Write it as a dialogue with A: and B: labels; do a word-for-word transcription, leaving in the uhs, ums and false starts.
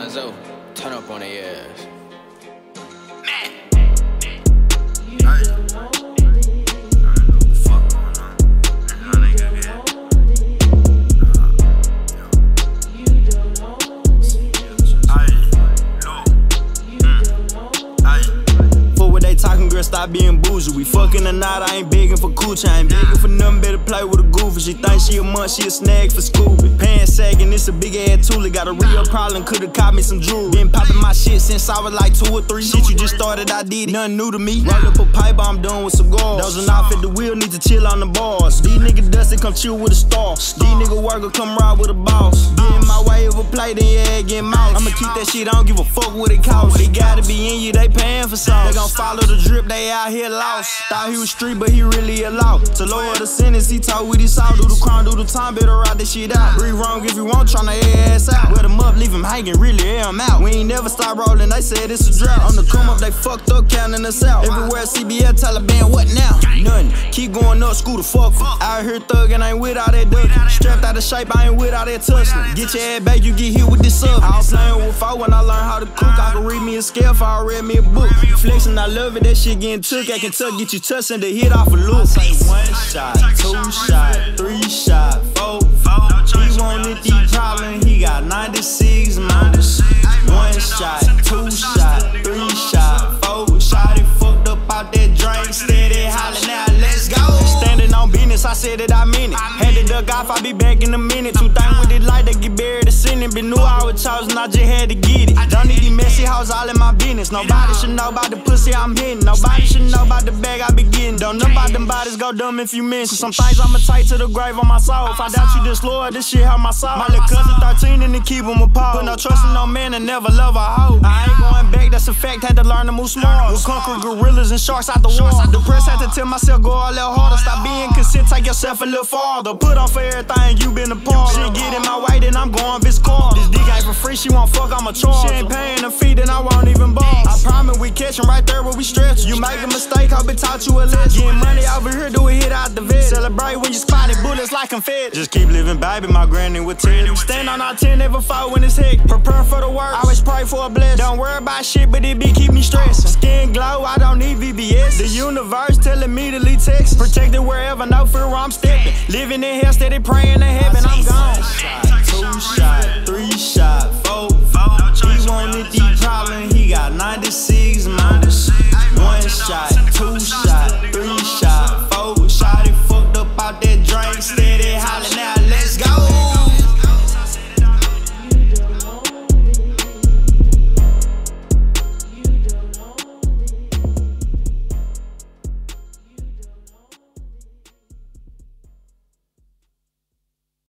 A: Lonzo, turn up on their ass.
B: Stop being bougie. We fucking or not, I ain't begging for coochie. I ain't begging for nothing, better play with a goofy. She think she a munch, she a snag for Scooby. Pants sagging, it's a big ass toolie. Got a real problem, could've caught me some jewelry. Been popping my shit since I was like two or three. Shit you just started, I did it. Nothing new to me. Roll up a pipe, I'm done with cigars. Dozing off at the wheel, need to chill on the bars. These niggas dusty, come chill with a star. These niggas worker, come ride with a boss. Get in my way of a plate, then your head get mouse. I'ma keep that shit, I don't give a fuck what it costs. They gotta be in you, they paying for sauce. They gon' follow the drip, they out here lost. Thought he was street, but he really a law. To lower the sentence, he talk with his soul. Do the crime, do the time, better ride that shit out. Breathe wrong if you want, tryna air ass out. Wet him up, leave him hanging, really air him out. We ain't never stop rolling, they said it's a drought. On the come up, they fucked up, counting us out. Everywhere C B S, Taliban, what now? Nothing, keep going up, screw the fuck up. Out here thuggin', ain't with all that ducking. Strapped out of shape, I ain't with all that tussling. Get your ass back, you get hit with this sub. I was playing with four when I learned how to cook. I can read me a scale if I read me a book. Flexing, I love it, that shit getting took. I can tuck, get you touching the hit off a loop. Say one shot, two shot, three shot, four. He wanted these problems, he got ninety-six models. One shot, two shot, three shot, four shot. He fucked up out that drink, steady hollering now, let's go. Standing on business, I said it, I mean it. Had to duck off, I be back in a minute. Two things with it like they get buried in sin. Been knew I was chosen, I just had to get it. Don't need these messy hoes all in my business. Nobody should know about the pussy I'm hitting. Nobody should know about the bag I be getting. Don't know about them bodies, go dumb if you mention. Some things I'ma take to the grave on my soul. Find out you disloyal, this shit help my soul. My little cousin thirteen and to keep him apart. Put no trust in no man and never love a hoe. I ain't going back, that's a fact, had to learn to move smart. We'll conquer gorillas and sharks out the water. Depressed, had to tell myself, go a little harder. Stop being consent, take yourself a little farther. Put on for everything, you been a part. Shit get in my way, then I'm going this car. This dick ain't for free, she won't fuck, I'm a charge. She ain't paying the fee, then I won't even ball. I promise we catch 'em right there where we stretch. You make a mistake, I'll be taught you a lesson. Getting money over here, do a hit out the vet. Celebrate when you spotted bullets like confetti. Just keep living, baby, my granny would tell you. Stand on our ten, never fall when it's hectic. Prepare for the worst, always pray for a blessing. Don't worry about shit, but it be keep me stressing. Skin glow, I don't need V B S. The universe telling me to leave Texas. Protected wherever, no fear where I'm stepping. Living in hell, steady praying to heaven, I'm gone. Two shot, three shot, four. He wanted these problems, he got ninety-six models. One shot.